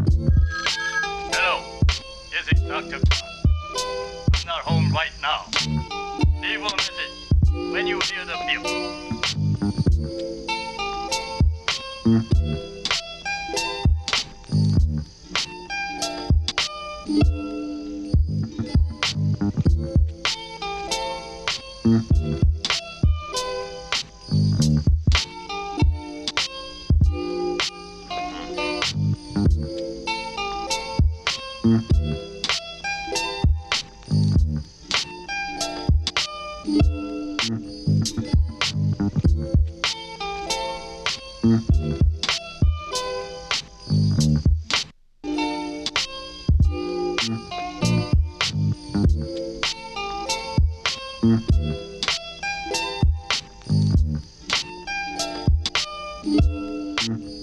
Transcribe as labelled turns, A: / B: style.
A: Hello, this is Dr. I'm not home right now. Leave a message when you hear the beep.